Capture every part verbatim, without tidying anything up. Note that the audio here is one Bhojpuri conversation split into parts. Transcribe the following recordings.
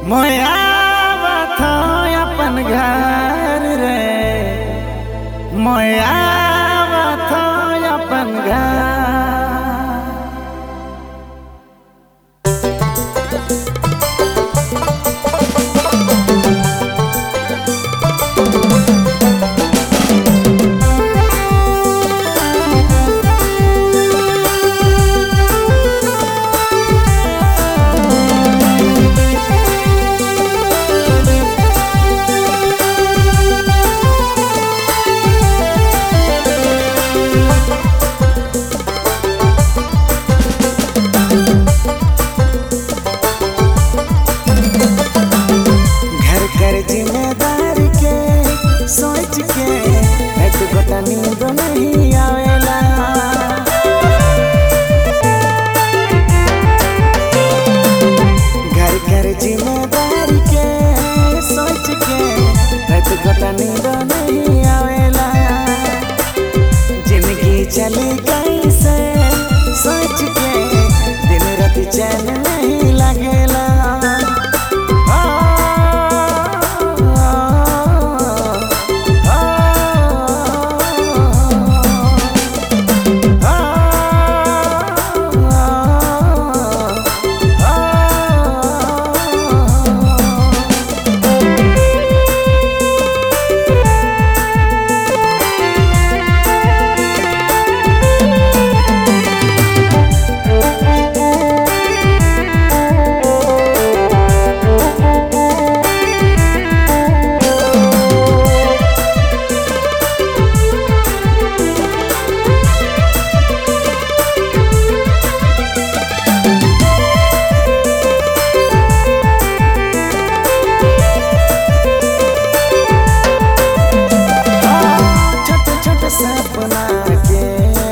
मोया था अपन घर रे, मोया था अपन घर। जिम्मेदारी के सोच के एक गोटा नींद नहीं आवेला। घर घर जिम्मेदारी के सोच के एक गोटा नींद नहीं आवेला। जिंदगी चली कैसे सोच के दिन रात चैन नहीं लगेला। सपना के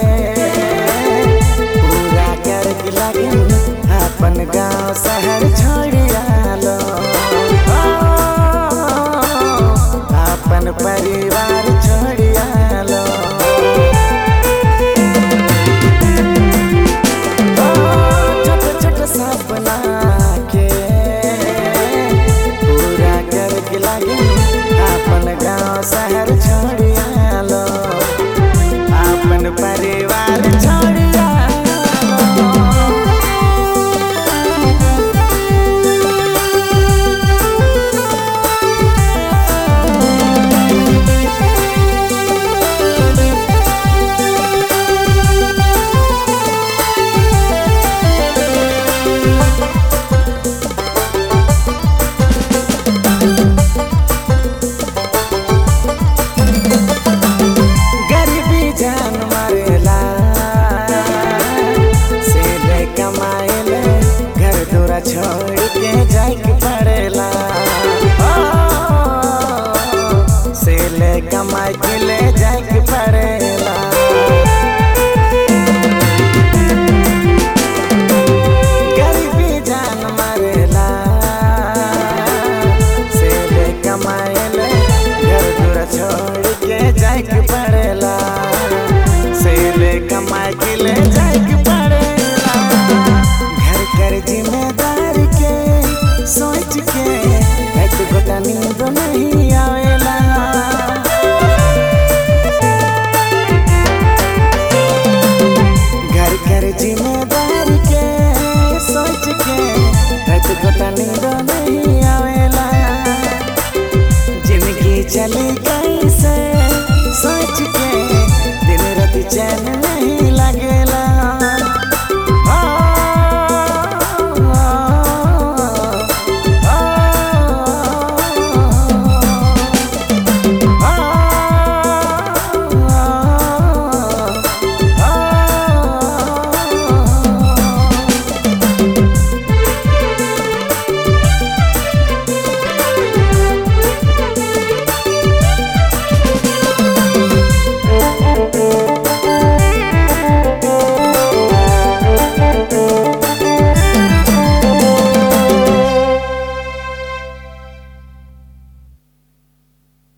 पूरा करके लगे अपन गांव शहर छोड़ियालो। अपन परिवार छोड़ियालो। छोटे छोटे सपना के पूरा करके लगे अपन गांव शहर छोड़ियालो। अपन परिवार छोड़िया छोड़ के जाके पड़ेला। से ले कमाई के ले जाके पड़ेला। गरीबी जान मरेला। से ले कमाई ले घर दूर छोड़ के जाके पड़ेला। से ले कमाई के ले